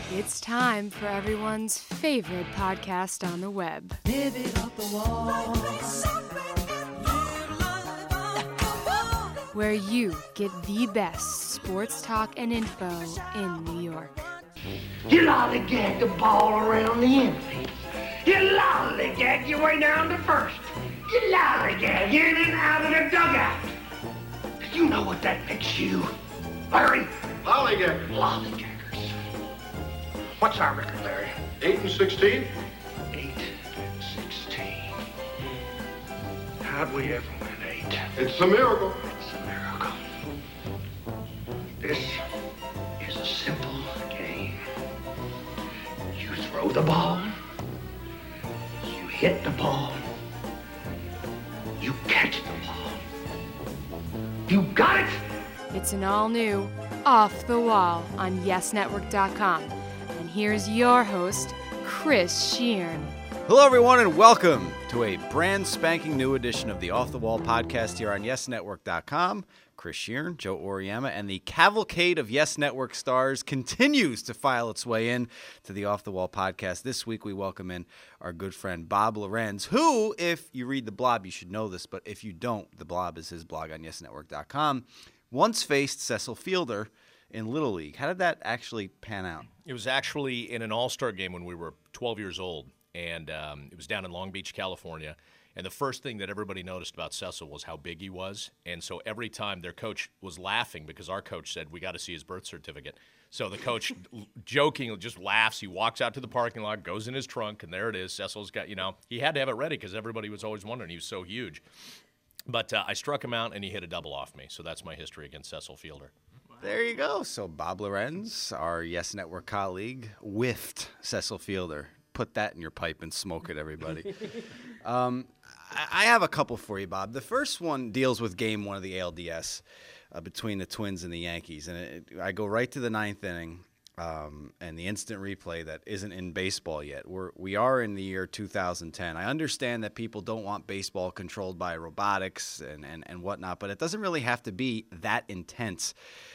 It's time for everyone's favorite podcast on the web. Live it off the wall. Where you get the best sports talk and info in New York. You lollygag the ball around the infield. You lollygag your way down to first. You lollygag in and out of the dugout. You know what that makes you, Larry? Lollygag. Lollygaggers. What's our record, Larry? 8-16. 8-16. How'd we ever win 8? It's a miracle. It's a miracle. This is a simple game. You throw the ball, you hit the ball, you catch the ball. You got it? It's an all-new Off the Wall on YesNetwork.com. And here's your host, Chris Sheehan. Hello, everyone, and welcome to a brand spanking new edition of the Off the Wall podcast here on YesNetwork.com. Chris Sheehan, Joe Oriema, and the cavalcade of Yes Network stars continues to file its way in to the Off the Wall podcast. This week, we welcome in our good friend Bob Lorenz, who, if you read the Blob, you should know this, but if you don't, the Blob is his blog on YesNetwork.com, once faced Cecil Fielder in Little League. How did that actually pan out? It was actually in an all-star game when we were 12 years old, and it was down in Long Beach, California. And the first thing that everybody noticed about Cecil was how big he was. And so every time their coach was laughing because our coach said, we got to see his birth certificate. So the coach joking just laughs. He walks out to the parking lot, goes in his trunk, and there it is. Cecil's got, he had to have it ready because everybody was always wondering. He was so huge. But I struck him out, and he hit a double off me. So that's my history against Cecil Fielder. There you go. So Bob Lorenz, our Yes Network colleague, whiffed Cecil Fielder. Put that in your pipe and smoke it, everybody. I have a couple for you, Bob. The first one deals with Game 1 of the ALDS between the Twins and the Yankees. And I go right to the ninth inning and the instant replay that isn't in baseball yet. We are in the year 2010. I understand that people don't want baseball controlled by robotics and whatnot, but it doesn't really have to be that intense.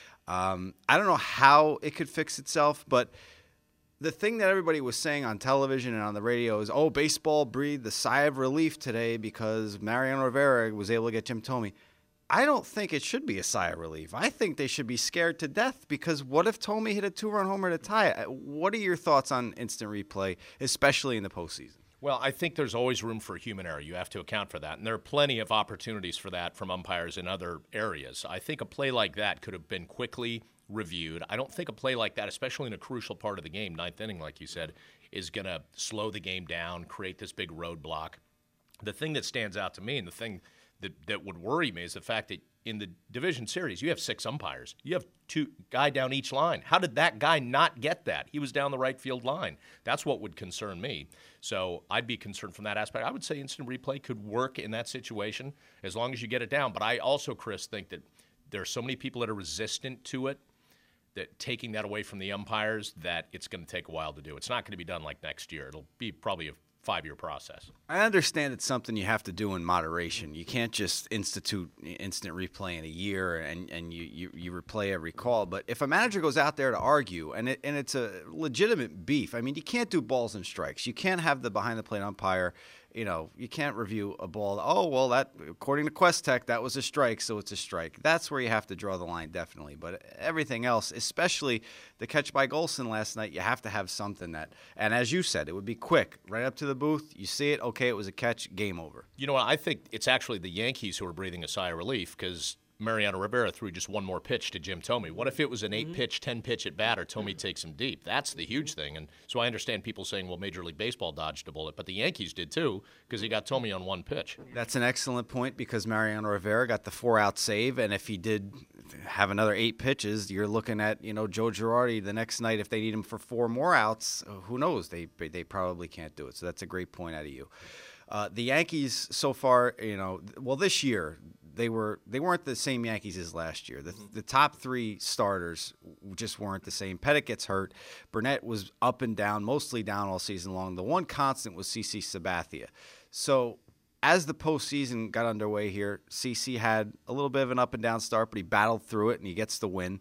I don't know how it could fix itself, but the thing that everybody was saying on television and on the radio is, baseball breathed a sigh of relief today because Mariano Rivera was able to get Jim Thome. I don't think it should be a sigh of relief. I think they should be scared to death because what if Thome hit a 2-run homer to tie it? What are your thoughts on instant replay, especially in the postseason? Well, I think there's always room for human error. You have to account for that. And there are plenty of opportunities for that from umpires in other areas. I think a play like that could have been quickly reviewed. I don't think a play like that, especially in a crucial part of the game, ninth inning, like you said, is going to slow the game down, create this big roadblock. The thing that stands out to me and the thing that would worry me is the fact that in the division series, you have 6 umpires. You have 2 guy down each line. How did that guy not get that? He was down the right field line. That's what would concern me. So I'd be concerned from that aspect. I would say instant replay could work in that situation as long as you get it down. But I also, Chris, think that there are so many people that are resistant to it, that taking that away from the umpires, that it's going to take a while to do. It's not going to be done like next year. It'll be probably a 5-year process. I understand it's something you have to do in moderation. You can't just institute instant replay in a year and you replay every call. But if a manager goes out there to argue and it's a legitimate beef, I mean, you can't do balls and strikes. You can't have the behind-the-plate umpire. You can't review a ball. That according to Quest Tech, that was a strike, so it's a strike. That's where you have to draw the line, definitely. But everything else, especially the catch by Golson last night, you have to have something that, and as you said, it would be quick, right up to the booth. You see it, okay, it was a catch, game over. You know what? I think it's actually the Yankees who are breathing a sigh of relief because Mariano Rivera threw just one more pitch to Jim Thome. What if it was an 8-pitch, 10-pitch at bat, or Thome takes him deep? That's the huge thing. And so I understand people saying, well, Major League Baseball dodged a bullet, but the Yankees did too because he got Thome on one pitch. That's an excellent point because Mariano Rivera got the 4-out save, and if he did have another 8 pitches, you're looking at Joe Girardi the next night. If they need him for 4 more outs, who knows? They probably can't do it. So that's a great point out of you. The Yankees so far, this year, they weren't the same Yankees as last year. The top 3 starters just weren't the same. Pettit gets hurt. Burnett was up and down, mostly down all season long. The one constant was CC Sabathia. So as the postseason got underway here, CC had a little bit of an up and down start, but he battled through it and he gets the win.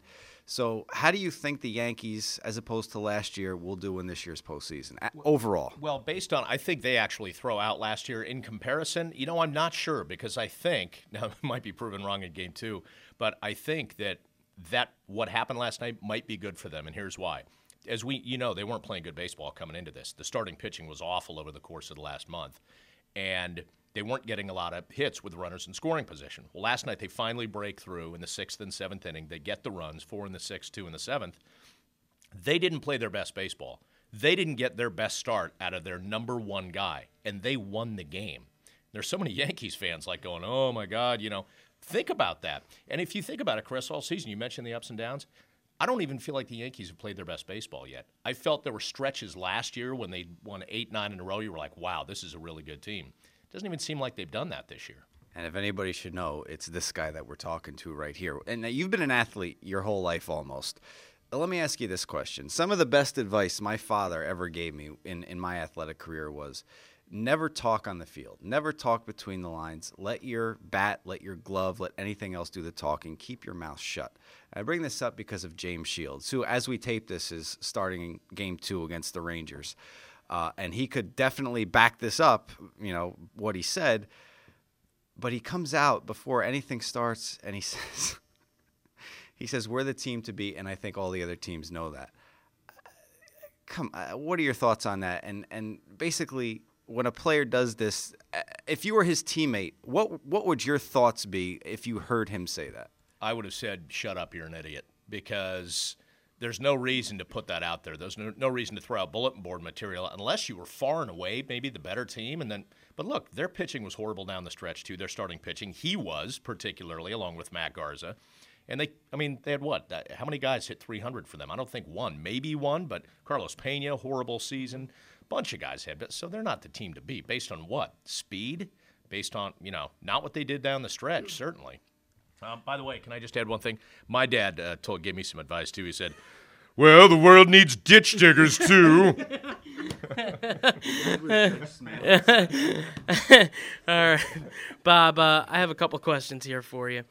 So how do you think the Yankees, as opposed to last year, will do in this year's postseason overall? Well, based on, I think they actually throw out last year in comparison. I'm not sure because I think, now it might be proven wrong in game 2, but I think that what happened last night might be good for them, and here's why. As they weren't playing good baseball coming into this. The starting pitching was awful over the course of the last month, and they weren't getting a lot of hits with runners in scoring position. Well, last night they finally break through in the 6th and 7th inning. They get the runs, 4 in the 6th, 2 in the 7th. They didn't play their best baseball. They didn't get their best start out of their number one guy, and they won the game. There's so many Yankees fans going, oh, my God, Think about that. And if you think about it, Chris, all season, you mentioned the ups and downs. I don't even feel like the Yankees have played their best baseball yet. I felt there were stretches last year when they won 8, 9 in a row. You were like, wow, this is a really good team. Doesn't even seem like they've done that this year. And if anybody should know, it's this guy that we're talking to right here. And you've been an athlete your whole life almost. Let me ask you this question. Some of the best advice my father ever gave me in my athletic career was never talk on the field. Never talk between the lines. Let your bat, let your glove, let anything else do the talking. Keep your mouth shut. And I bring this up because of James Shields, who, as we tape this, is starting game 2 against the Rangers. And he could definitely back this up, what he said. But he comes out before anything starts, and he says, we're the team to beat, and I think all the other teams know that. What are your thoughts on that? And basically, when a player does this, if you were his teammate, what would your thoughts be if you heard him say that? I would have said, shut up, you're an idiot, because there's no reason to put that out there. There's no reason to throw out bulletin board material unless you were far and away maybe the better team. But look, their pitching was horrible down the stretch too. Their starting pitching, he was particularly, along with Matt Garza. And they had what? How many guys hit 300 for them? I don't think one, maybe one, but Carlos Pena, horrible season. Bunch of guys had. So they're not the team to beat. Based on what? Speed? Based on, not what they did down the stretch, certainly. By the way, can I just add one thing? My dad gave me some advice, too. He said, well, the world needs ditch diggers, too. All right. Bob, I have a couple questions here for you.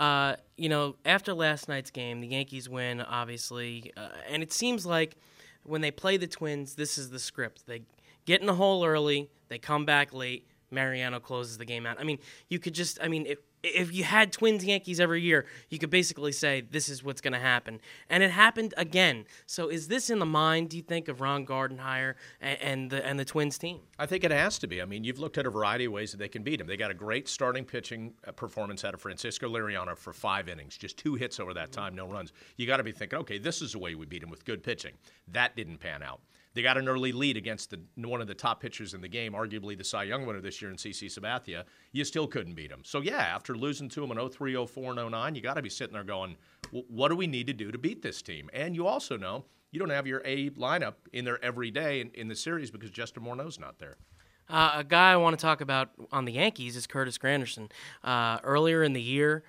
After last night's game, the Yankees win, obviously, and it seems like when they play the Twins, this is the script. They get in the hole early, they come back late, Mariano closes the game out. You could just, if you had Twins-Yankees every year, you could basically say this is what's going to happen. And it happened again. So is this in the mind, do you think, of Ron Gardenhire and the Twins team? I think it has to be. You've looked at a variety of ways that they can beat him. They got a great starting pitching performance out of Francisco Liriano for 5 innings, just 2 hits over that time, no runs. You got to be thinking, okay, this is the way we beat him with good pitching. That didn't pan out. They got an early lead against one of the top pitchers in the game, arguably the Cy Young winner this year in CC Sabathia. You still couldn't beat him. So, yeah, after losing to him in 03, 04, and 09, you got to be sitting there going, what do we need to do to beat this team? And you also know you don't have your A lineup in there every day in the series because Justin Morneau's not there. A guy I want to talk about on the Yankees is Curtis Granderson. Earlier in the year,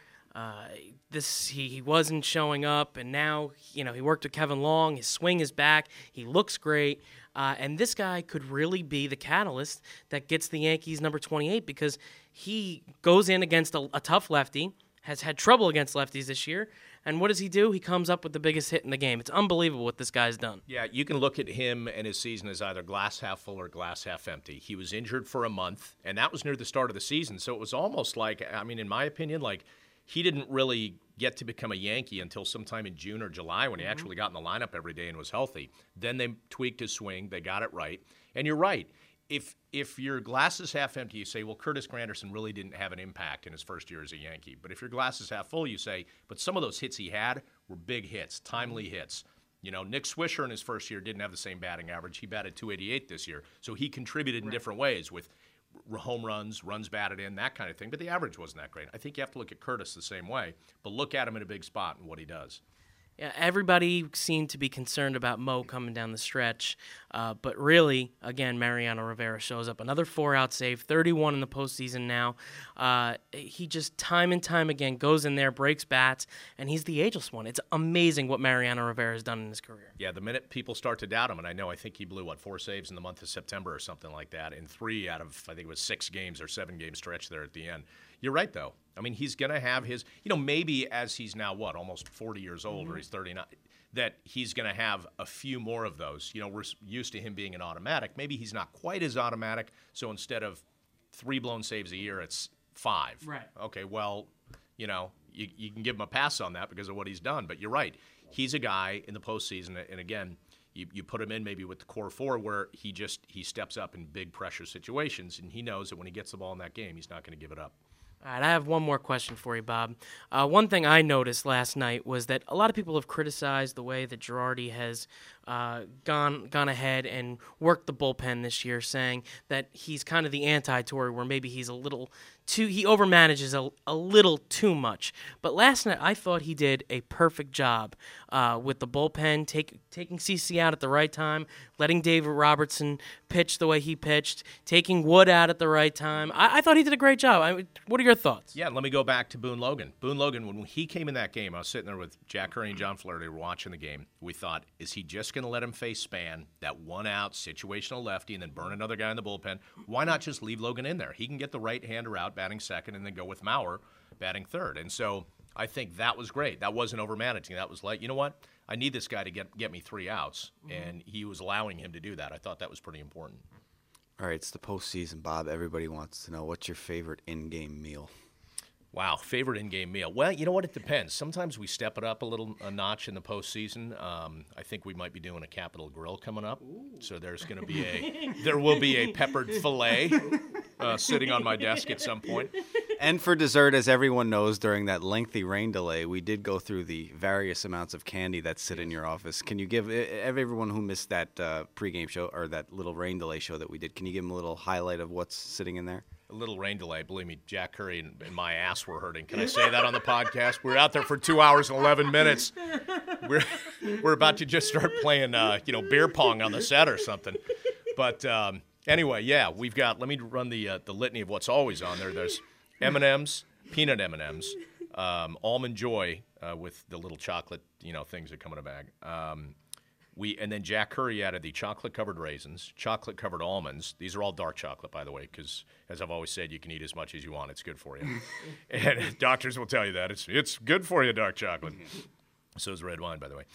he wasn't showing up, and now he worked with Kevin Long. His swing is back. He looks great, and this guy could really be the catalyst that gets the Yankees number 28 because he goes in against a tough lefty, has had trouble against lefties this year, and what does he do? He comes up with the biggest hit in the game. It's unbelievable what this guy's done. Yeah, you can look at him and his season as either glass half full or glass half empty. He was injured for a month, and that was near the start of the season, so it was almost like, in my opinion, he didn't really get to become a Yankee until sometime in June or July when he actually got in the lineup every day and was healthy. Then they tweaked his swing. They got it right. And you're right. If your glass is half empty, you say, well, Curtis Granderson really didn't have an impact in his first year as a Yankee. But if your glass is half full, you say, but some of those hits he had were big hits, timely hits. Nick Swisher in his first year didn't have the same batting average. He batted .288 this year. So he contributed in different ways with home runs batted in, that kind of thing. But the average wasn't that great. I think you have to look at Curtis the same way, but look at him in a big spot and what he does. Yeah, everybody seemed to be concerned about Mo coming down the stretch, but really, again, Mariano Rivera shows up. Another 4-out save, 31 in the postseason now. He just time and time again goes in there, breaks bats, and he's the ageless one. It's amazing what Mariano Rivera has done in his career. Yeah, the minute people start to doubt him, and I think he blew, 4 saves in the month of September or something like that, in 3 out of, I think it was 6 games or 7-game stretch there at the end. You're right, though. I mean, he's going to have his, maybe as he's now, almost 40 years old, or he's 39, that he's going to have a few more of those. We're used to him being an automatic. Maybe he's not quite as automatic, so instead of 3 blown saves a year, it's 5. Right. Okay, well, you can give him a pass on that because of what he's done. But you're right. He's a guy in the postseason, and again, you put him in maybe with the core 4 where he steps up in big pressure situations, and he knows that when he gets the ball in that game, he's not going to give it up. All right, I have one more question for you, Bob. One thing I noticed last night was that a lot of people have criticized the way that Girardi has gone ahead and worked the bullpen this year, saying that he's kind of the anti-Torre, where maybe he's he overmanages a little too much. But last night, I thought he did a perfect job with the bullpen, taking CC out at the right time, letting David Robertson pitch the way he pitched, taking Wood out at the right time. I thought he did a great job. What are your thoughts? Yeah, let me go back to Boone Logan. Boone Logan, when he came in that game, I was sitting there with Jack Curry and John Flaherty. We're watching the game. We thought, is he just going to let him face Span, that one-out situational lefty, and then burn another guy in the bullpen? Why not just leave Logan in there? He can get the right-hander out batting second and then go with Mauer batting third. And so I think that was great. That wasn't overmanaging. That was like, you know what? I need this guy to get me 3 outs, and he was allowing him to do that. I thought that was pretty important. All right, it's the postseason, Bob. Everybody wants to know, what's your favorite in-game meal? Wow, favorite in-game meal. Well, you know what? It depends. Sometimes we step it up a notch in the postseason. I think we might be doing a Capital Grill coming up. Ooh. So there will be a peppered fillet sitting on my desk at some point. And for dessert, as everyone knows, during that lengthy rain delay, we did go through the various amounts of candy that sit in your office. Can you give everyone who missed that pregame show or that little rain delay show that we did, can you give them a little highlight of what's sitting in there? A little rain delay. Believe me, Jack Curry and my ass were hurting. Can I say that on the podcast? We were out there for 2 hours and 11 minutes. We're about to just start playing, beer pong on the set or something. But anyway, yeah, we've got. Let me run the litany of what's always on there. There's M&Ms, peanut M&Ms, Almond Joy with the little chocolate, things that come in a bag. And then Jack Curry added the chocolate-covered raisins, chocolate-covered almonds. These are all dark chocolate, by the way, because, as I've always said, you can eat as much as you want. It's good for you. And doctors will tell you that. It's good for you, dark chocolate. So is red wine, by the way.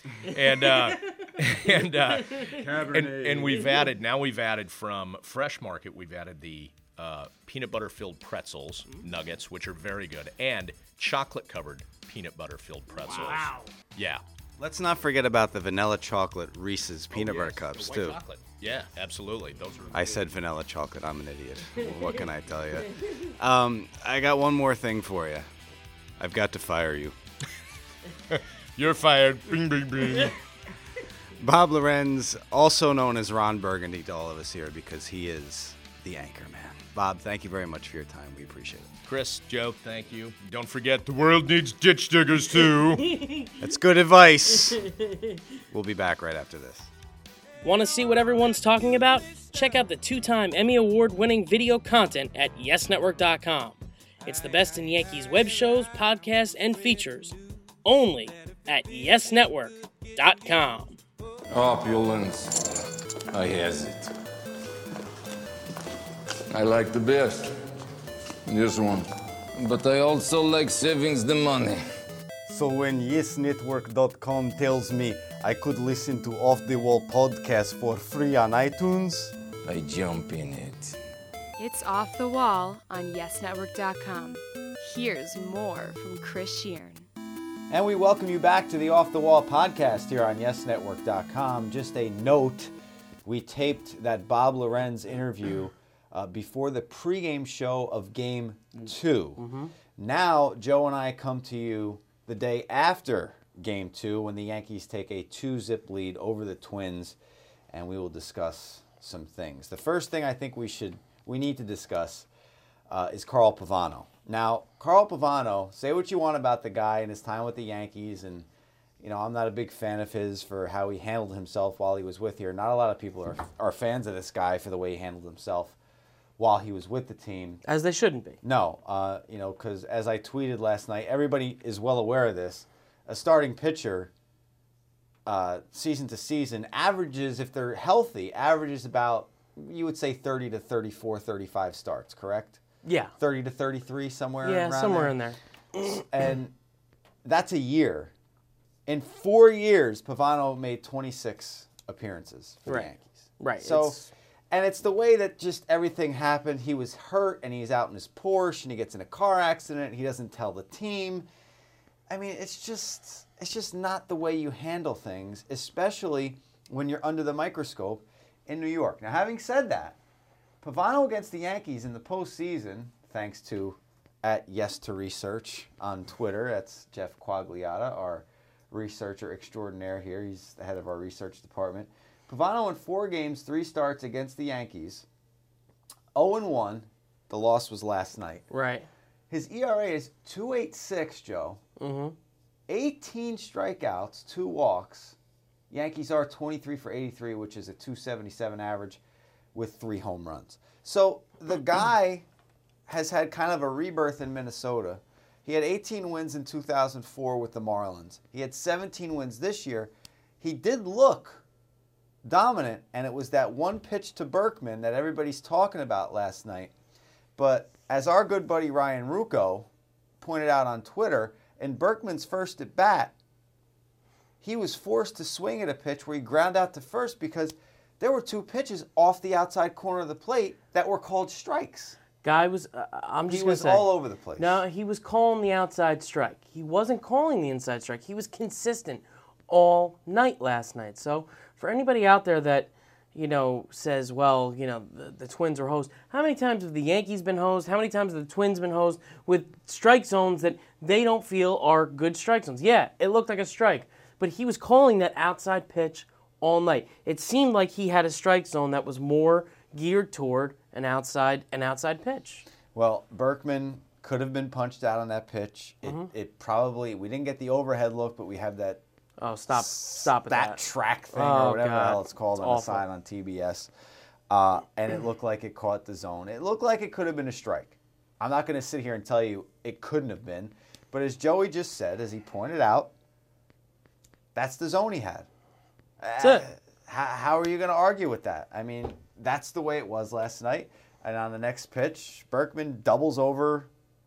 And we've added from Fresh Market, we've added the peanut butter-filled pretzels, nuggets, which are very good, and chocolate-covered peanut butter-filled pretzels. Wow. Yeah. Let's not forget about the vanilla chocolate Reese's peanut butter cups, white too. Chocolate. Yeah, absolutely. Those are. I said vanilla chocolate. I'm an idiot. What can I tell you? I got one more thing for you. I've got to fire you. You're fired. Bing, bing, bing. Bob Lorenz, also known as Ron Burgundy to all of us here because he is the anchor man. Bob, thank you very much for your time. We appreciate it. Chris, Joe, thank you. Don't forget, the world needs ditch diggers, too. That's good advice. We'll be back right after this. Want to see what everyone's talking about? Check out the 2-time Emmy Award-winning video content at YesNetwork.com. It's the best in Yankees web shows, podcasts, and features. Only at YesNetwork.com. Opulence. I has it. I like the best. This one. But I also like savings the money. So when YesNetwork.com tells me I could listen to Off the Wall podcast for free on iTunes, I jump in it. It's Off the Wall on YesNetwork.com. Here's more from Chris Sheeran. And we welcome you back to the Off the Wall podcast here on YesNetwork.com. Just a note, we taped that Bob Lorenz interview before the pregame show of Game 2. Mm-hmm. Now, Joe and I come to you the day after Game 2 when the Yankees take a 2-zip lead over the Twins, and we will discuss some things. The first thing I think we need to discuss is Carl Pavano. Now, Carl Pavano, say what you want about the guy and his time with the Yankees, and I'm not a big fan of his for how he handled himself while he was with here. Not a lot of people are fans of this guy for the way he handled himself while he was with the team. As they shouldn't be. No, because as I tweeted last night, everybody is well aware of this. A starting pitcher, season to season, averages, if they're healthy, averages about, you would say 30 to 34, 35 starts, correct? Yeah. 30 to 33, somewhere Yeah, around somewhere there. in there. And that's a year. In 4 years, Pavano made 26 appearances for the Right. Yankees. Right. So, and it's the way that just everything happened. He was hurt, and he's out in his Porsche, and he gets in a car accident, and he doesn't tell the team. I mean, it's just not the way you handle things, especially when you're under the microscope in New York. Now, having said that, Pavano against the Yankees in the postseason, thanks to @YesToResearch on Twitter. That's Jeff Quagliata, our researcher extraordinaire here. He's the head of our research department. Pavano in 4 games, 3 starts against the Yankees. 0-1. The loss was last night. Right. His ERA is 2.86, Joe. Mm-hmm. 18 strikeouts, 2 walks. Yankees are 23 for 83, which is a 277 average with 3 home runs. So the guy has had kind of a rebirth in Minnesota. He had 18 wins in 2004 with the Marlins. He had 17 wins this year. He did look dominant, and it was that one pitch to Berkman that everybody's talking about last night. But as our good buddy Ryan Rucco pointed out on Twitter, in Berkman's first at bat, he was forced to swing at a pitch where he ground out to first because there were 2 pitches off the outside corner of the plate that were called strikes. Guy was, I'm just He going to was say. all over the place. No, he was calling the outside strike. He wasn't calling the inside strike. He was consistent all night last night. So for anybody out there that, says, well, the Twins are hosed, how many times have the Yankees been hosed? How many times have the Twins been hosed with strike zones that they don't feel are good strike zones? Yeah, it looked like a strike, but he was calling that outside pitch all night. It seemed like he had a strike zone that was more geared toward an outside pitch. Well, Berkman could have been punched out on that pitch. It probably, we didn't get the overhead look, but we have that Oh, stop at that. track thing Oh, or whatever the God. hell it's called It's on the awful. side on TBS. And it looked like it caught the zone. It looked like it could have been a strike. I'm not going to sit here and tell you it couldn't have been. But as Joey just said, as he pointed out, that's the zone he had. That's it. How are you going to argue with that? I mean, that's the way it was last night. And on the next pitch, Berkman doubles over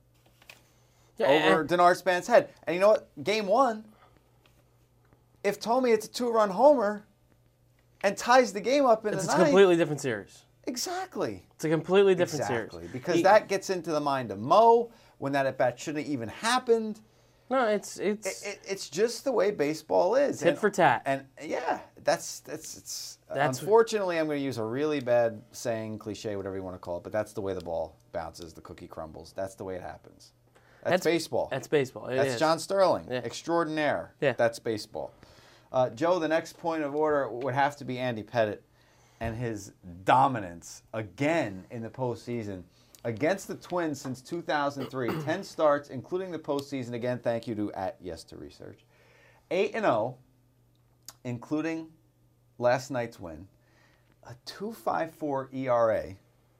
Denard Span's head. And you know what? Game 1, if Tommy hits a 2-run homer and ties the game up in It's the a ninth, completely different series. exactly. It's a completely different Exactly. series. Because that gets into the mind of Mo when that at-bat shouldn't have even happened. No, it's It's just the way baseball is. tit for tat. And yeah, that's unfortunately, I'm going to use a really bad saying, cliche, whatever you want to call it, but that's the way the ball bounces, the cookie crumbles. That's the way it happens. That's baseball. That's baseball. It That's is. John Sterling, Yeah. extraordinaire. Yeah. That's baseball. Joe, the next point of order would have to be Andy Pettitte and his dominance again in the postseason against the Twins since 2003. 10 starts, including the postseason. Again, thank you to @YesToResearch. 8-0, including last night's win. A 2.54 ERA.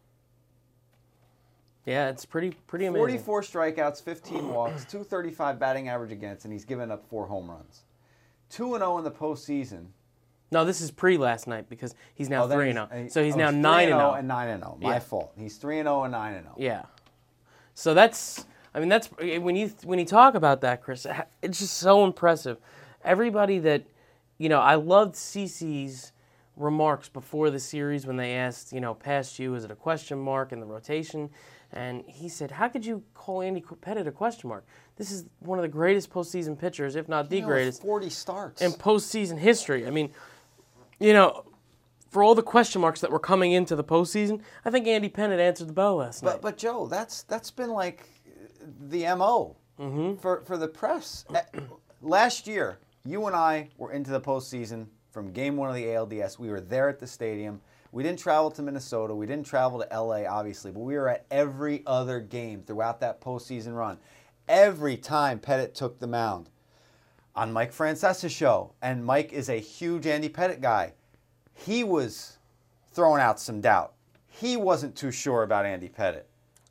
Yeah, it's pretty amazing. 44 strikeouts, 15 walks, 235 batting average against, and he's given up 4 home runs. 2-0 in the postseason. No, this is pre last night because he's now 3-0. So he's now 3-0 9-0 and 9-0. My fault. He's 3-0 and 9-0. Yeah. So that's when you talk about that, Chris, it's just so impressive. Everybody that, I loved CeCe's remarks before the series when they asked, past you, is it a question mark in the rotation? And he said, how could you call Andy Pettitte a question mark? This is one of the greatest postseason pitchers, if not the greatest, 40 starts. in postseason history. I mean, for all the question marks that were coming into the postseason, I think Andy Pettitte answered the bell last night. But Joe, that's been like the MO for the press. Last year, you and I were into the postseason from Game 1 of the ALDS. We were there at the stadium. We didn't travel to Minnesota. We didn't travel to LA, obviously, but we were at every other game throughout that postseason run. Every time Pettitte took the mound on Mike Francesa's show, and Mike is a huge Andy Pettitte guy, he was throwing out some doubt. He wasn't too sure about Andy Pettitte.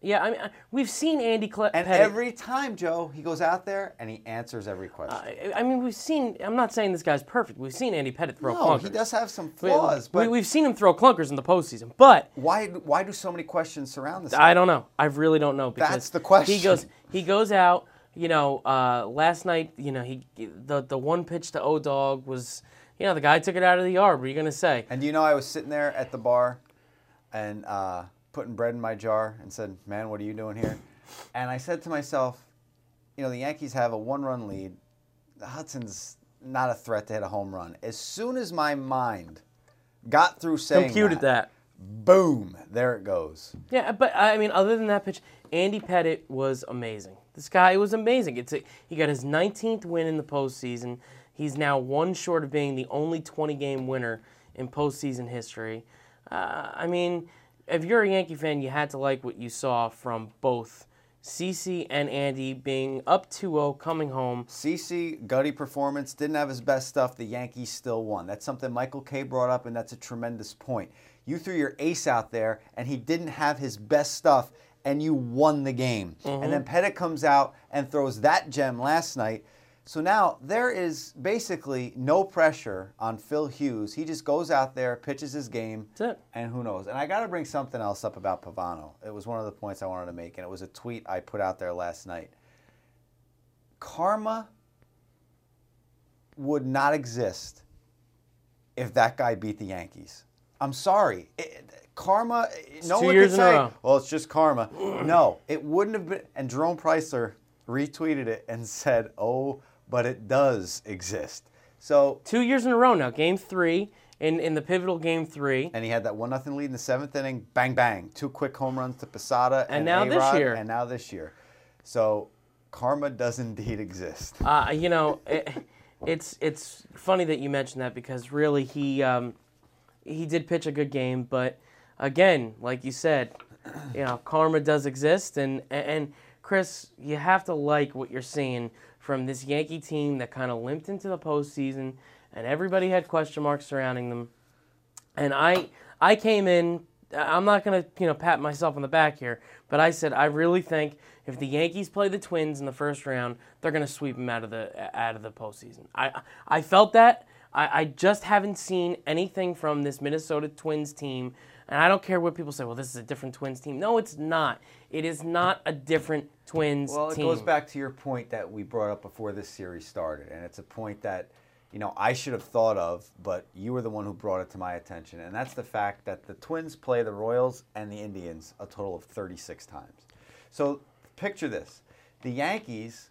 Yeah, I mean, we've seen Andy And Pettitte. every time, Joe, he goes out there and he answers every question. I mean, we've seen. I'm not saying this guy's perfect. We've seen Andy Pettitte throw No, clunkers. he does have some flaws, but we've seen him throw clunkers in the postseason. But why do so many questions surround this? I don't know. I really don't know. Because That's the question. He goes out. You know, last night, you know, the one pitch to O-Dog was, you know, the guy took it out of the yard. What are you gonna say? And do you know I was sitting there at the bar and putting bread in my jar and said, "Man, what are you doing here?" And I said to myself, you know, the Yankees have a 1-run lead. Hudson's not a threat to hit a home run. As soon as my mind got through saying Computed that. boom, there it goes. Yeah, but I mean, other than that pitch, Andy Pettitte was amazing. This guy was amazing. He got his 19th win in the postseason. He's now one short of being the only 20-game winner in postseason history. I mean, if you're a Yankee fan, you had to like what you saw from both CeCe and Andy being up 2-0, coming home. CeCe, gutty performance, didn't have his best stuff. The Yankees still won. That's something Michael Kay brought up, and that's a tremendous point. You threw your ace out there, and he didn't have his best stuff, and you won the game. And then Pettitte comes out and throws that gem last night. So now there is basically no pressure on Phil Hughes. He just goes out there, pitches his game, That's it. and who knows. And I got to bring something else up about Pavano. It was one of the points I wanted to make, and it was a tweet I put out there last night. Karma would not exist if that guy beat the Yankees. I'm sorry. Karma, no 2 one years could in a say, row. well, it's just karma. No, it wouldn't have been. And Jerome Preisler retweeted it and said, oh, but it does exist. So 2 years in a row now. Game 3, in the pivotal Game 3. And he had that 1-0 lead in the 7th inning. Bang, bang. 2 quick home runs to Posada And now this A-Rod, year. And now this year. So karma does indeed exist. You know, it's funny that you mentioned that because really he did pitch a good game, but again, like you said, you know, karma does exist, and Chris, you have to like what you're seeing from this Yankee team that kind of limped into the postseason, and everybody had question marks surrounding them. And I came in. I'm not gonna pat myself on the back here, but I said I really think if the Yankees play the Twins in the first round, they're gonna sweep them out of the postseason. I felt that. I just haven't seen anything from this Minnesota Twins team, and I don't care what people say. Well, this is a different Twins team. No, it's not. It is not a different Twins team. Well, it goes back to your point that we brought up before this series started, and it's a point that, you know, I should have thought of, but you were the one who brought it to my attention, and that's the fact that the Twins play the Royals and the Indians a total of 36 times. So picture this. The Yankees,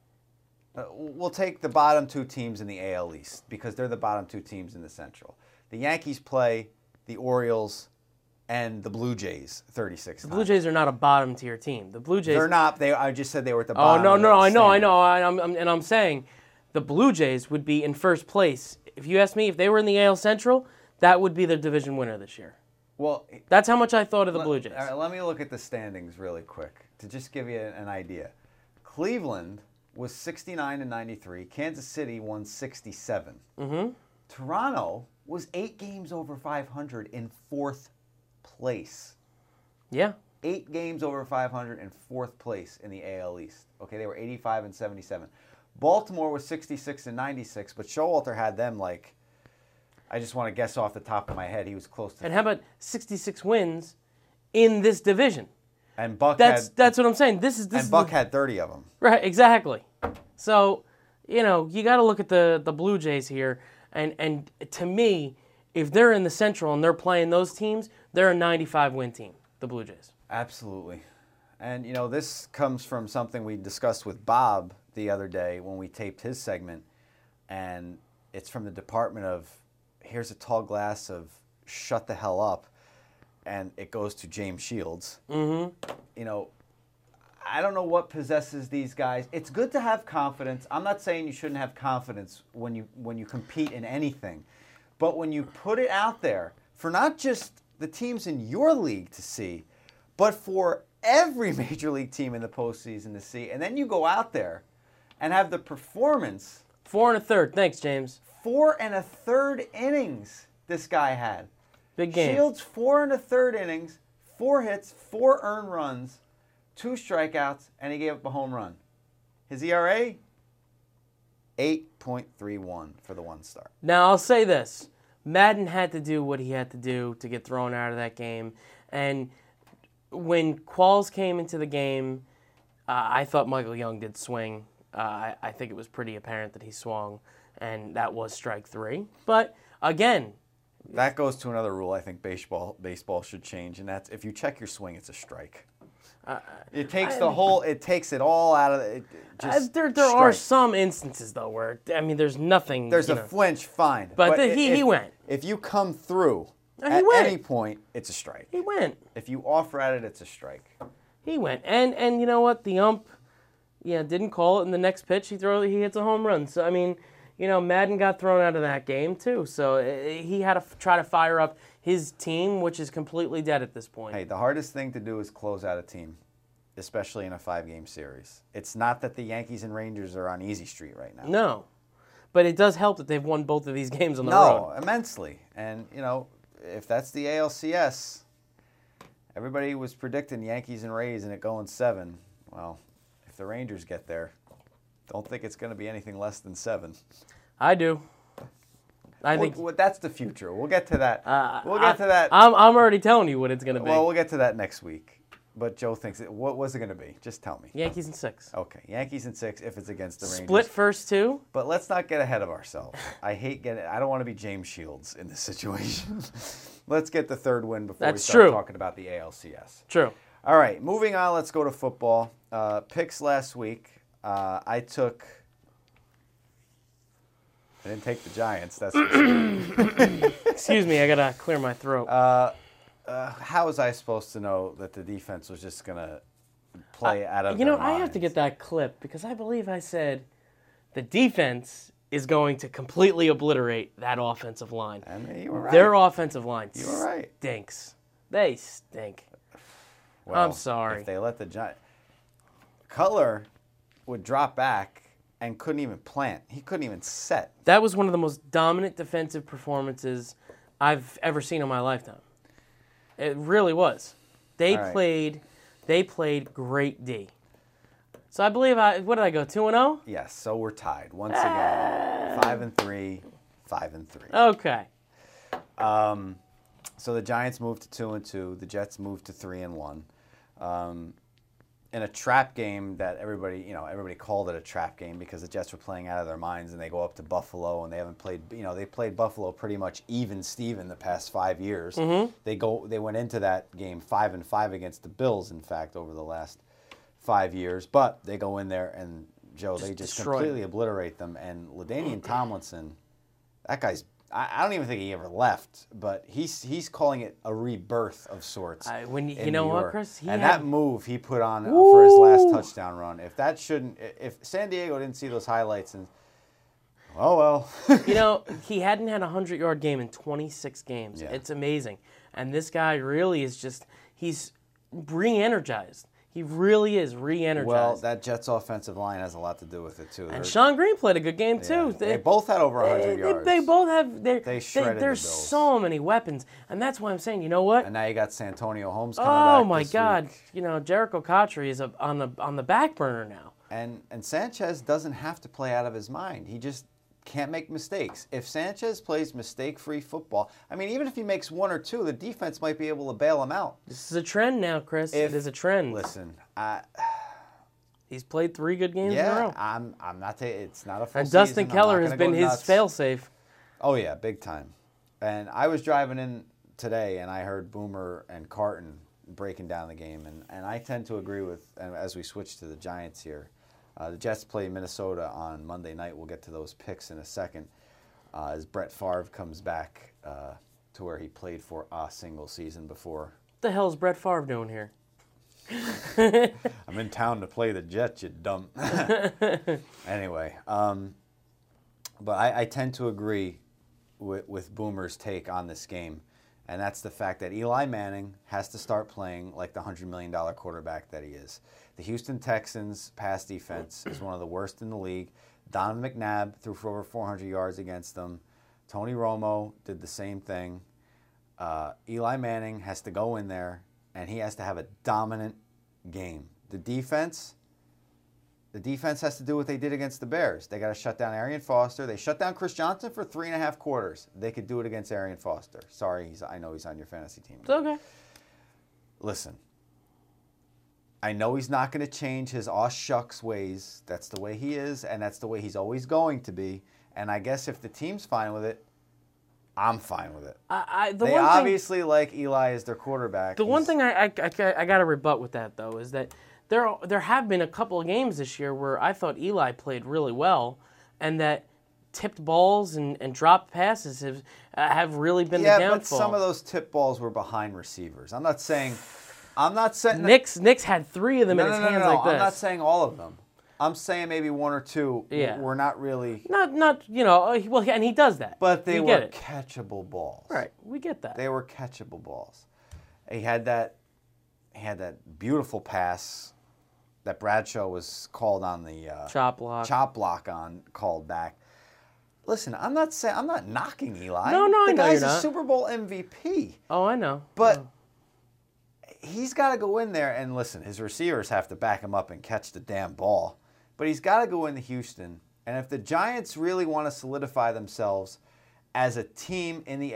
we'll take the bottom 2 teams in the AL East because they're the bottom 2 teams in the Central. The Yankees play the Orioles and the Blue Jays 36 times. The Blue Jays are not a bottom tier team. The Blue Jays. They're not. I just said they were at the Oh bottom. no, of no, the I know. standing. I'm saying the Blue Jays would be in first place. If you ask me, if they were in the AL Central, that would be the division winner this year. Well, That's how much I thought of the Blue Jays. All right, let me look at the standings really quick to just give you an idea. Cleveland was 69-93. Kansas City won 67. Mm-hmm. Toronto was 8 games over 500 in 4th place. Yeah. 8 games over 500 in 4th place in the AL East. Okay, they were 85-77. Baltimore was 66-96, but Showalter had them like, I just want to guess off the top of my head, he was close to. And how about 66 wins in this division? And Buck That's had. what I'm saying. This And is Buck had 30 of them. right, exactly. So, you know, you got to look at the Blue Jays here, and to me, if they're in the Central and they're playing those teams, they're a 95-win team, the Blue Jays. Absolutely. And, you know, this comes from something we discussed with Bob the other day when we taped his segment, and it's from the department of, here's a tall glass of shut the hell up, and it goes to James Shields. Mm-hmm. You know, I don't know what possesses these guys. It's good to have confidence. I'm not saying you shouldn't have confidence when you compete in anything, but when you put it out there for not just the teams in your league to see, but for every major league team in the postseason to see, and then you go out there and have the performance. 4 1/3. Thanks, James. 4 1/3 innings this guy had. Big game. Shields 4 1/3 innings, 4 hits, 4 earned runs. 2 strikeouts, and he gave up a home run. His ERA, 8.31 for the 1 start. Now, I'll say this. Madden had to do what he had to do to get thrown out of that game. And when Qualls came into the game, I thought Michael Young did swing. I think it was pretty apparent that he swung, and that was strike 3. But, again... That goes to another rule I think baseball should change, and that's if you check your swing, it's a strike. It takes it takes it all out of it. There are some instances, though, where, I mean, there's nothing... There's a flinch, fine. But he went. If you come through at any point, it's a strike. He went. If you offer at it, it's a strike. He went. And you know what? The ump, didn't call it, and the next pitch, he hits a home run. So, I mean... Madden got thrown out of that game, too. So he had to try to fire up his team, which is completely dead at this point. Hey, the hardest thing to do is close out a team, especially in a 5-game series. It's not that the Yankees and Rangers are on easy street right now. No. But it does help that they've won both of these games on the road. No, immensely. And, if that's the ALCS, everybody was predicting Yankees and Rays and it going 7. Well, if the Rangers get there... Don't think it's going to be anything less than 7. I do. I think that's the future. We'll get to that. We'll get to that. I'm already telling you what it's going to be. Well, we'll get to that next week. But Joe thinks what was it going to be? Just tell me. Yankees in 6. Okay, Yankees in 6 if it's against the Rangers. Split first 2. But let's not get ahead of ourselves. I don't want to be James Shields in this situation. Let's get the 3rd win before we start talking about the ALCS. True. All right, moving on. Let's go to football. Picks last week. I didn't take the Giants, that's for sure. Excuse me, I got to clear my throat. How was I supposed to know that the defense was just going to play out of their I minds? have to get that clip because I believe I said the defense is going to completely obliterate that offensive line. And you were right. Their offensive line stinks. They stink. Well, I'm sorry. If they let the Giants... Cutler would drop back and couldn't even plant. He couldn't even set. That was one of the most dominant defensive performances I've ever seen in my lifetime. It really was. They played great D. So I believe what did I go, 2-0? Yes, so we're tied once again. 5-3, 5-3. Okay. So the Giants moved to 2-2. The Jets moved to 3-1. In a trap game that everybody called it a trap game because the Jets were playing out of their minds and they go up to Buffalo and they haven't played, they played Buffalo pretty much even Steven the past 5 years. Mm-hmm. They went into that game 5-5 against the Bills, in fact, over the last 5 years. But they go in there and, Joe, they just completely obliterate them. And LaDainian Tomlinson, that guy's, I don't even think he ever left, but he's calling it a rebirth of sorts. You know what, Chris? That move he put on for his last touchdown run, if San Diego didn't see those highlights, and well. He hadn't had a 100-yard game in 26 games. Yeah. It's amazing. And this guy really is he's re-energized. He really is re-energized. Well, that Jets offensive line has a lot to do with it, too. And Sean Green played a good game, too. They both had over 100 yards. They both have. They shredded There's the Bills. so many weapons. And that's why I'm saying, you know what? And now you got Santonio Holmes coming back. Oh, my God. Week. Jericho Cotchery is on the back burner now. And Sanchez doesn't have to play out of his mind. He just can't make mistakes. If Sanchez plays mistake-free football, even if he makes 1 or 2, the defense might be able to bail him out. This is a trend now, Chris. It is a trend. Listen, he's played 3 good games in a row. I'm not. It's not a full And Dustin season. Keller has been his fail-safe. Oh yeah, big time. And I was driving in today, and I heard Boomer and Carton breaking down the game, and I tend to agree with. And as we switch to the Giants here. The Jets play Minnesota on Monday night. We'll get to those picks in a second as Brett Favre comes back to where he played for a single season before. What the hell is Brett Favre doing here? I'm in town to play the Jets, you dumb. Anyway, but I tend to agree with Boomer's take on this game, and that's the fact that Eli Manning has to start playing like the $100 million quarterback that he is. The Houston Texans' pass defense is one of the worst in the league. Donovan McNabb threw for over 400 yards against them. Tony Romo did the same thing. Eli Manning has to go in there, and he has to have a dominant game. The defense has to do what they did against the Bears. They got to shut down Arian Foster. They shut down Chris Johnson for 3.5 quarters. They could do it against Arian Foster. Sorry, I know he's on your fantasy team. It's okay. Listen, I know he's not going to change his aw shucks ways. That's the way he is, and that's the way he's always going to be. And I guess if the team's fine with it, I'm fine with it. They obviously like Eli as their quarterback. The one thing I got to rebut with that, though, is that there have been a couple of games this year where I thought Eli played really well, and that tipped balls and dropped passes have really been the downfall. Yeah, but some of those tipped balls were behind receivers. I'm not saying Nick's had 3 of them in his hands like this. I'm not saying all of them. I'm saying maybe 1 or 2 were not really... Not well, and he does that. But they were catchable balls. Right, we get that. They were catchable balls. He had that beautiful pass that Bradshaw was called on the... chop block on, called back. Listen, I'm not knocking Eli. No, the I know guy's you're not. a Super Bowl MVP. Oh, I know. But... he's got to go in there and listen, his receivers have to back him up and catch the damn ball. But he's got to go into Houston. And if the Giants really want to solidify themselves as a team in the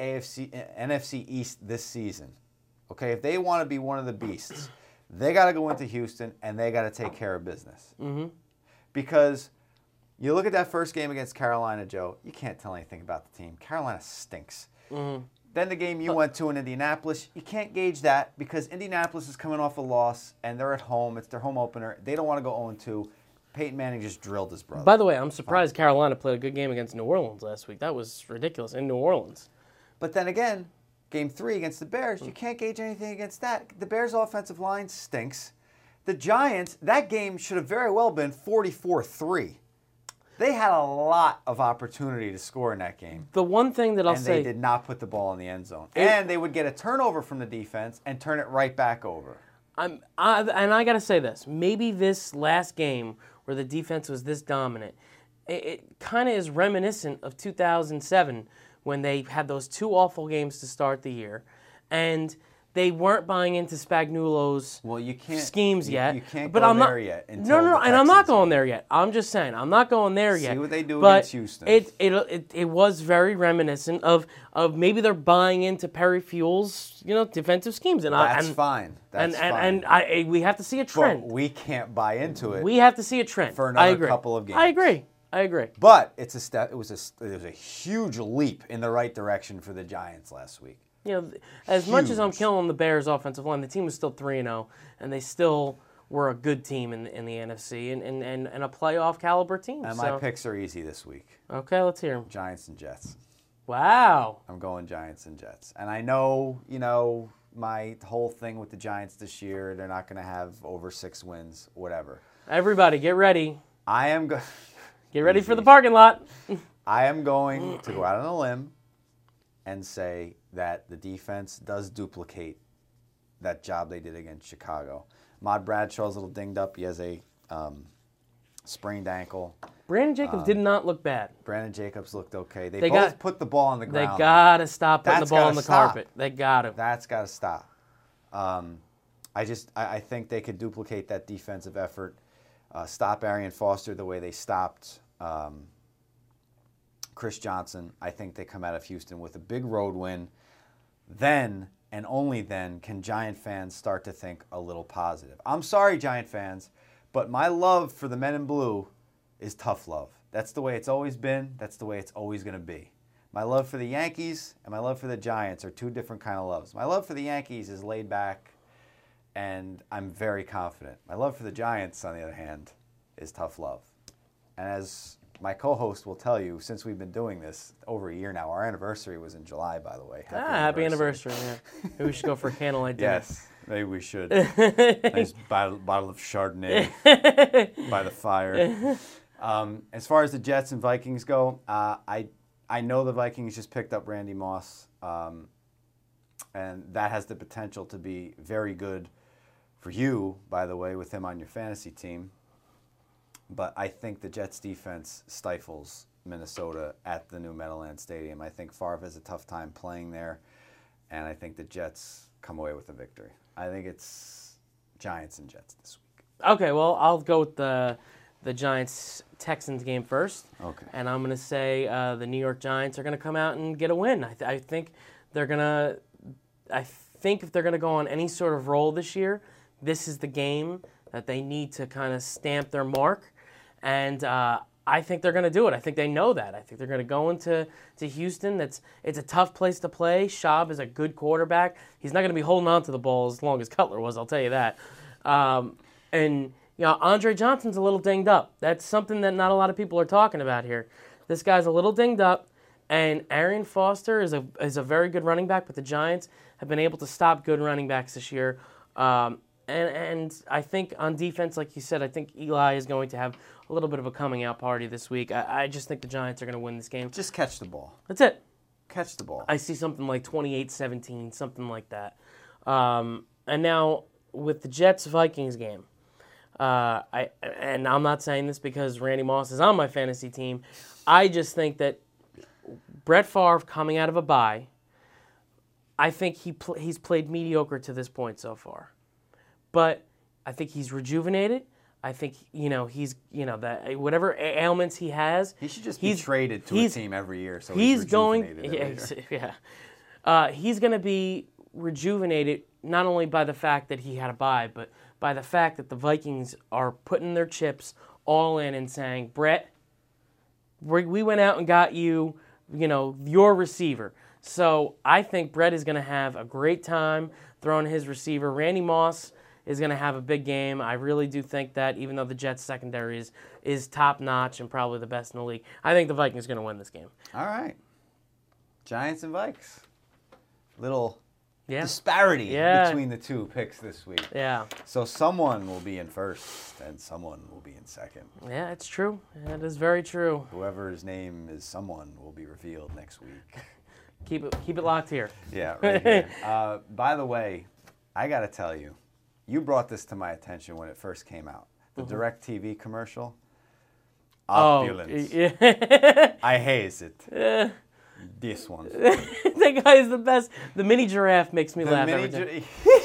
NFC East this season, okay, if they want to be one of the beasts, they got to go into Houston and they got to take care of business. Mm-hmm. Because you look at that first game against Carolina, Joe, you can't tell anything about the team. Carolina stinks. Mm-hmm. Then the game you went to in Indianapolis, you can't gauge that because Indianapolis is coming off a loss and they're at home. It's their home opener. They don't want to go 0-2. Peyton Manning just drilled his brother. By the way, I'm surprised Carolina played a good game against New Orleans last week. That was ridiculous in New Orleans. But then again, Game 3 against the Bears, you can't gauge anything against that. The Bears' offensive line stinks. The Giants, that game should have very well been 44-3. They had a lot of opportunity to score in that game. The one thing that I'll say... and they did not put the ball in the end zone. And they would get a turnover from the defense and turn it right back over. And I got to say this. Maybe this last game where the defense was this dominant, it kind of is reminiscent of 2007 when they had those 2 awful games to start the year. And... they weren't buying into Spagnuolo's schemes yet. You can't but go I'm there yet. No, and I'm not going there yet. I'm just saying, I'm not going there yet. See what they do but against Houston. It was very reminiscent of maybe they're buying into Perry Fuel's defensive schemes, and that's fine. That's fine. And we have to see a trend. But we can't buy into it. We have to see a trend for another couple of games. I agree. But it's a step. It was a huge leap in the right direction for the Giants last week. As much as I'm killing the Bears' offensive line, the team was still 3-0, and they still were a good team in the NFC and a playoff caliber team. And my picks are easy this week. Okay, let's hear them. Giants and Jets. Wow. I'm going Giants and Jets. And I know, my whole thing with the Giants this year, they're not going to have over 6 wins, whatever. Everybody, get ready. Get ready for the parking lot. I am going to go out on a limb and say that the defense does duplicate that job they did against Chicago. Ahmad Bradshaw's a little dinged up. He has a sprained ankle. Brandon Jacobs did not look bad. Brandon Jacobs looked okay. They both put the ball on the ground. They got to stop putting the ball on the carpet. They got to. That's got to stop. I think they could duplicate that defensive effort, stop Arian Foster the way they stopped Chris Johnson. I think they come out of Houston with a big road win. Then, and only then, can Giant fans start to think a little positive. I'm sorry, Giant fans, but my love for the men in blue is tough love. That's the way it's always been. That's the way it's always going to be. My love for the Yankees and my love for the Giants are 2 different kind of loves. My love for the Yankees is laid back, and I'm very confident. My love for the Giants, on the other hand, is tough love. And as my co-host will tell you, since we've been doing this over a year now, our anniversary was in July, by the way. Happy anniversary, yeah. Maybe we should go for a candlelight dinner. Yes, maybe we should. Nice bottle of Chardonnay by the fire. As far as the Jets and Vikings go, I know the Vikings just picked up Randy Moss, and that has the potential to be very good for you, by the way, with him on your fantasy team. But I think the Jets' defense stifles Minnesota at the new Meadowlands Stadium. I think Favre has a tough time playing there, and I think the Jets come away with a victory. I think it's Giants and Jets this week. Okay, well, I'll go with the Giants-Texans game first. Okay. And I'm going to say the New York Giants are going to come out and get a win. I think they're going to – I think if they're going to go on any sort of roll this year, this is the game that they need to kind of stamp their mark. And I think they're going to do it. I think they know that. I think they're going to go into Houston. It's a tough place to play. Schaub is a good quarterback. He's not going to be holding on to the ball as long as Cutler was, I'll tell you that. And Andre Johnson's a little dinged up. That's something that not a lot of people are talking about here. This guy's a little dinged up, and Arian Foster is a very good running back, but the Giants have been able to stop good running backs this year. And I think on defense, like you said, I think Eli is going to have a little bit of a coming out party this week. I just think the Giants are going to win this game. Just catch the ball. That's it. Catch the ball. I see something like 28-17, something like that. And now with the Jets-Vikings game, and I'm not saying this because Randy Moss is on my fantasy team. I just think that Brett Favre coming out of a bye, I think he's played mediocre to this point so far. But I think he's rejuvenated. I think he's that whatever ailments he has, he should just be traded to a team every year. So he's he's going to be rejuvenated not only by the fact that he had a bye, but by the fact that the Vikings are putting their chips all in and saying, Brett, we went out and got you, your receiver. So I think Brett is going to have a great time throwing his receiver. Randy Moss is going to have a big game. I really do think that, even though the Jets secondary is top-notch and probably the best in the league, I think the Vikings are going to win this game. All right. Giants and Vikes. Little disparity between the two picks this week. Yeah. So someone will be in first and someone will be in second. Yeah, it's true. That is very true. Whoever's name is someone will be revealed next week. Keep it locked here. Yeah, right here. By the way, I got to tell you, you brought this to my attention when it first came out. The DirecTV commercial. Opulence. Oh, yeah. I hate it. This one. That guy is the best. The mini giraffe makes me laugh every time.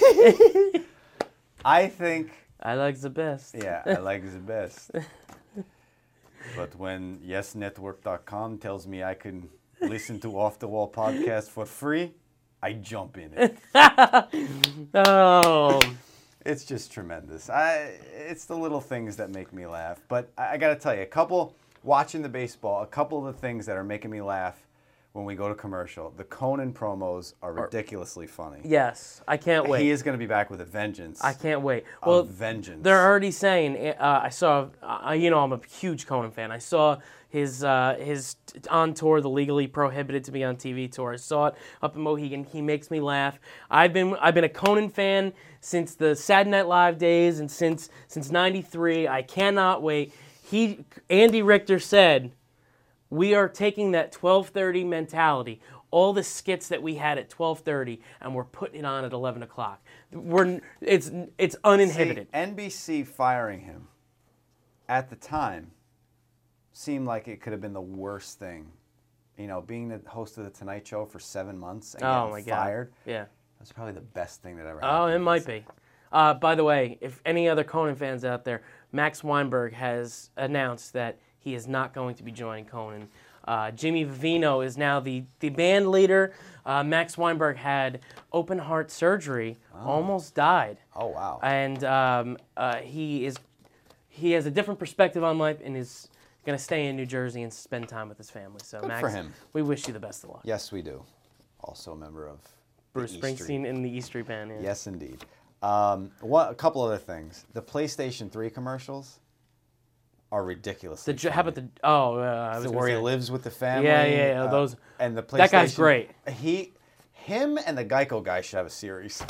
I think... I like the best. Yeah, I like the best. But when YesNetwork.com tells me I can listen to Off the Wall podcast for free, I jump in it. Oh... It's just tremendous. It's the little things that make me laugh. But I got to tell you, watching the baseball, a couple of the things that are making me laugh when we go to commercial, the Conan promos are ridiculously funny. Yes, I can't wait. He is going to be back with a vengeance. I can't wait. Well, vengeance. They're already saying, I saw, I'm a huge Conan fan. I saw his on tour, the Legally Prohibited to Be on TV tour. I saw it up in Mohegan. He makes me laugh. I've been a Conan fan since the Saturday Night Live days and since '93. I cannot wait. Andy Richter said, we are taking that 12:30 mentality, all the skits that we had at 12:30, and we're putting it on at 11 o'clock. It's uninhibited. See, NBC firing him at the time seemed like it could have been the worst thing. Being the host of the Tonight Show for 7 months and getting fired. Yeah, that's probably the best thing that ever happened. Oh, it might be. By the way, if any other Conan fans out there, Max Weinberg has announced that he is not going to be joining Conan. Jimmy Vivino is now the band leader. Max Weinberg had open heart surgery, almost died. Oh, wow. And he has a different perspective on life and is going to stay in New Jersey and spend time with his family. So, good Max, for him. We wish you the best of luck. Yes, we do. Also a member of Bruce Springsteen in the E Street Band. Yeah. Yes, indeed. A couple other things. The PlayStation 3 commercials are ridiculous. How about where he lives with the family? Yeah. Those. And the PlayStation. That guy's great. Him and the Geico guy should have a series.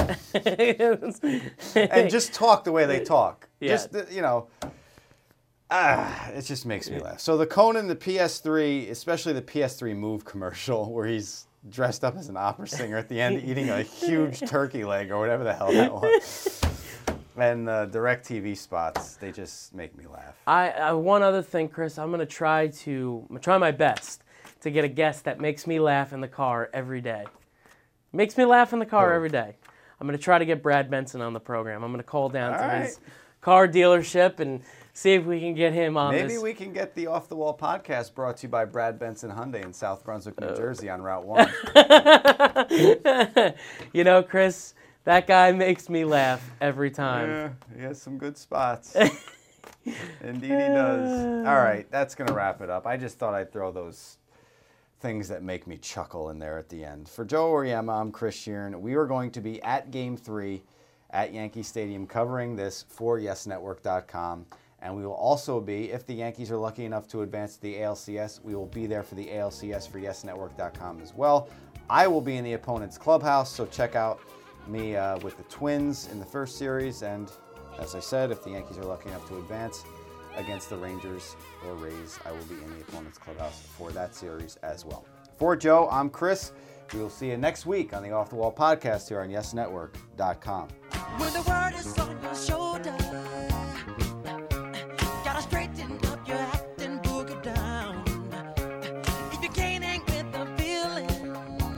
And just talk the way they talk. Yeah. Just it just makes me laugh. So the Conan, the PS3, especially the PS3 Move commercial, where he's dressed up as an opera singer at the end, eating a huge turkey leg or whatever the hell that was. And the DirecTV spots, they just make me laugh. One other thing, Chris, I'm gonna try my best to get a guest that makes me laugh in the car every day. Makes me laugh in the car every day. I'm gonna try to get Brad Benson on the program. I'm gonna call down car dealership and see if we can get him on Maybe this. we can get the Off the Wall podcast brought to you by Brad Benson Hyundai in South Brunswick, New Jersey on Route 1. You know, Chris, that guy makes me laugh every time. Yeah, he has some good spots. Indeed he does. All right, that's going to wrap it up. I just thought I'd throw those things that make me chuckle in there at the end. For Joe Oriema, I'm Chris Sheeran. We are going to be at Game 3 at Yankee Stadium covering this for YesNetwork.com. And we will also be, if the Yankees are lucky enough to advance to the ALCS, we will be there for the ALCS for YesNetwork.com as well. I will be in the opponent's clubhouse, so check out me with the Twins in the first series. And as I said, if the Yankees are lucky enough to advance against the Rangers or Rays, I will be in the opponent's clubhouse for that series as well. For Joe, I'm Chris. We will see you next week on the Off the Wall podcast here on YesNetwork.com. When the word is on your shoulder, gotta straighten up your act and boogie down. If you can't hang with the feeling,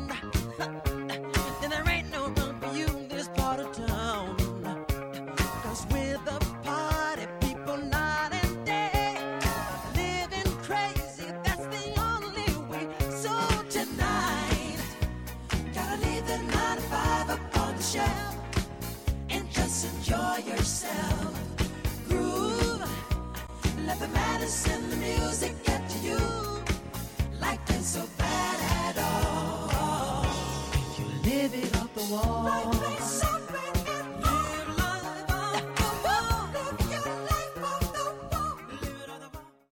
then there ain't no room for you in this part of town. 'Cause we're the party people night and day, living crazy, that's the only way. So tonight, gotta leave the 9 to 5 up on the shelf and just enjoy yourself. Groove, let the madness in the music get to you, like it's so bad at all. If you live it off the wall.